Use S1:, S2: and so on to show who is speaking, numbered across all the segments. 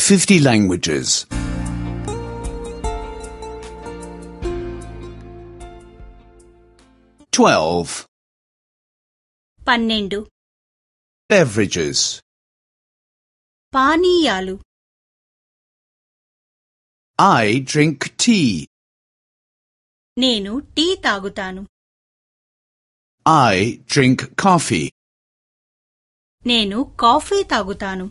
S1: 50 languages. 12.
S2: 12
S1: Beverages.
S2: పానీయాలు.
S1: I drink tea.
S2: నేను tea తాగుతాను.
S1: I drink coffee.
S2: నేను కాఫీ తాగుతాను.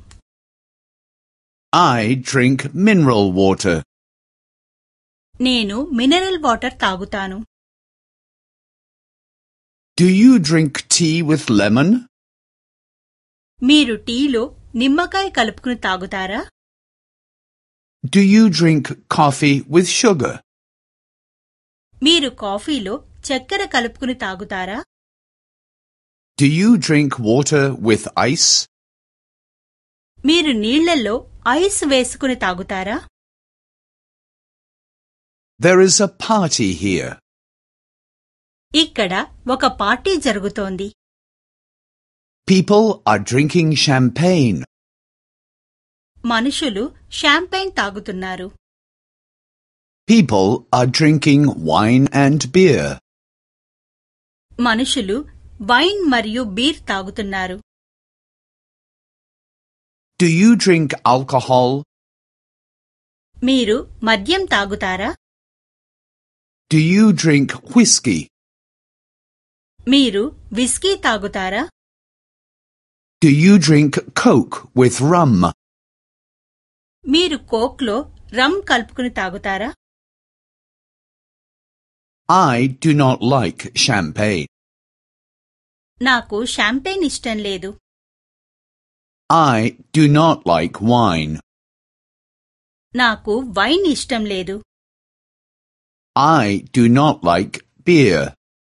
S1: I drink mineral water.
S2: నేను మినరల్ వాటర్ తాగుతాను.
S1: Do you drink tea with lemon?
S2: మీరు టీలో నిమ్మకాయ కలుపుకుని తాగుతారా?
S1: Do you drink coffee with sugar?
S2: మీరు కాఫీలో చక్కెర కలుపుకుని తాగుతారా?
S1: Do you drink water with ice?
S2: మీరు నీళ్లలో ఐస్ వేసుకుని తాగుతారా?
S1: There is a party here.
S2: ఇక్కడ ఒక పార్టీ జరుగుతోంది.
S1: People are drinking champagne.
S2: మనుషులు షాంపైన్ తాగుతున్నారు.
S1: People are drinking wine and beer.
S2: మనుషులు వైన్ మరియు బీర్ తాగుతున్నారు.
S1: Do you drink alcohol?
S2: మీరు మద్యం తాగుతారా?
S1: Do you drink whiskey?
S2: మీరు విస్కీ తాగుతారా?
S1: Do you drink Coke with rum?
S2: మీరు కోక్లో రమ్ కలుపుకుని తాగుతారా?
S1: I do not like champagne.
S2: నాకు షాంపైన్ ఇష్టం లేదు.
S1: I do not like wine.
S2: నాకు వైన్ ఇష్టం లేదు.
S1: I do not like beer.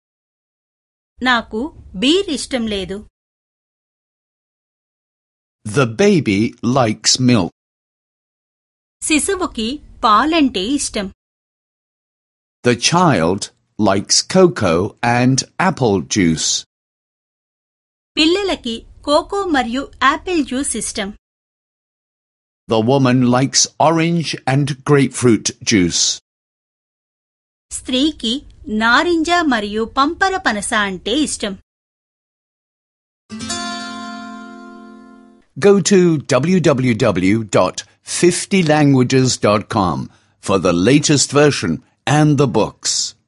S2: నాకు బీర్ ఇష్టం లేదు.
S1: The baby likes milk.
S2: శిశువుకి పాలంటే ఇష్టం.
S1: The child likes cocoa and apple juice.
S2: పిల్లలకి కోకో మరియు యాపిల్ జ్యూస్ ఇష్టం.
S1: The woman likes orange and grapefruit juice.
S2: స్త్రీకి నారింజ మరియు పంపర పనస అంటే ఇష్టం.
S1: Go to www.50languages.com for the latest version and the books.